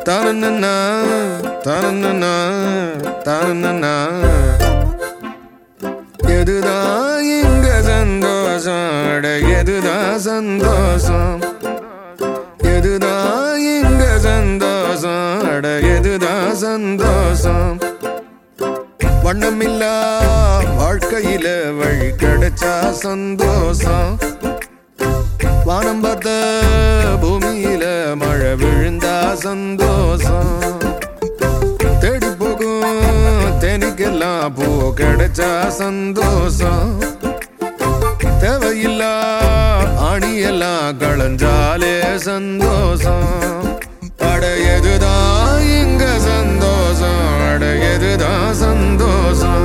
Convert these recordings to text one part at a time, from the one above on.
தனனனா தனனனா தனனனா எதுதான் இங்க சந்தோஷம் அட எதுதான் சந்தோஷம் எதுதான் இங்க சந்தோஷம் அட எதுதான் சந்தோஷம் வண்ணமில்லா வாழ்க்கையில வழி கிடைச்சா சந்தோஷம் வானம் பார்த்த பூமியில மழை விழுந்தா சந்தோஷம் தேடி போகும் தேனிக்கெல்லாம் பூ கிடைச்சா சந்தோஷம் தேவையில்லா ஆணியெல்லாம் களைஞ்சாலே சந்தோஷம் அட எதுதான் இங்க சந்தோஷம் அட எதுதான் சந்தோஷம்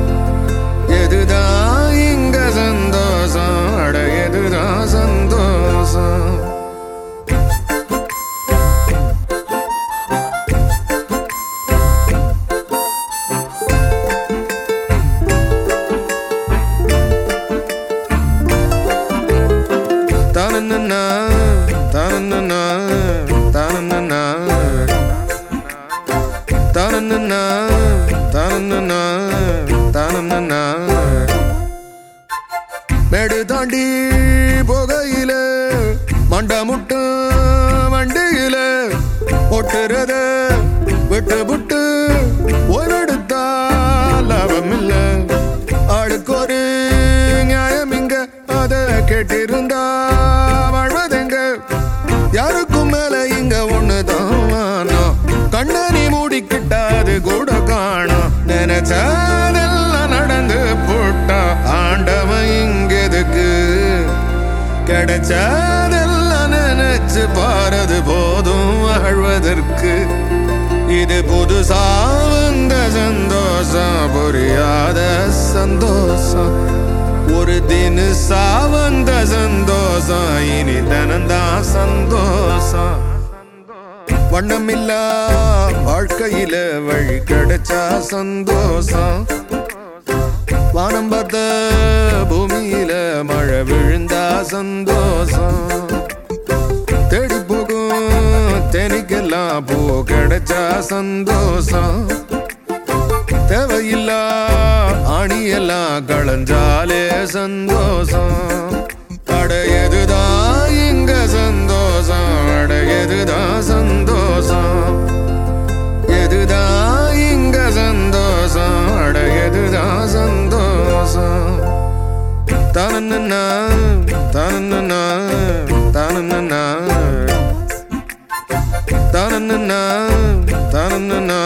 எதுதான் இங்க சந்தோஷம் அட எதுதான் சந்தோஷம் தனனனா தனனனா தனனனா தனனனா தனனனா தனனனா மேடு தாண்டி போகையில மண்ட முட்டு வண்டியில ஒட்டுறத விட்டு புட்டு ஓய்வெடுத்தா லாபம் இல்ல ஆளுக்கு ஒரு நியாயம் இங்க அத கேட்டிருந்தா வாழ்வதெங்க யாருக்கும் மேல இங்க ஒண்ணுதான் கண்ணனி மூடிக்கிட்டா அது கூட காணும் நினைச்சதெல்லாம் நடந்து போட்டா ஆண்டவன் இங்க எதுக்கு கிடைச்சதெல்லாம் நினைச்சு பாரது போதும் வாழ்வதற்கு இது புதுசா வந்த சந்தோஷம் புரியாத சந்தோஷம் ஒரு தினசா வந்த சந்தோஷம் இனி தினந்தான் சந்தோஷம் வண்ணமில்லா வாழ்க்கையில வழி கிடைச்சா சந்தோஷம் வானம் பார்த்த பூமியில மழை விழுந்தா சந்தோஷம் தேடி போகும் தேனிக்கெல்லாம் பூ கிடைச்சா சந்தோஷம் தேவையில்லா ஆணியெல்லாம் களைஞ்சாலே சந்தோஷம் அட எதுதான் இங்க சந்தோஷம் அட எதுதான் சந்தோஷம் எதுதான் இங்க சந்தோஷம் அட எதுதான் சந்தோஷம் தனனனா தனனனா தனனனா தனனனா தனனனா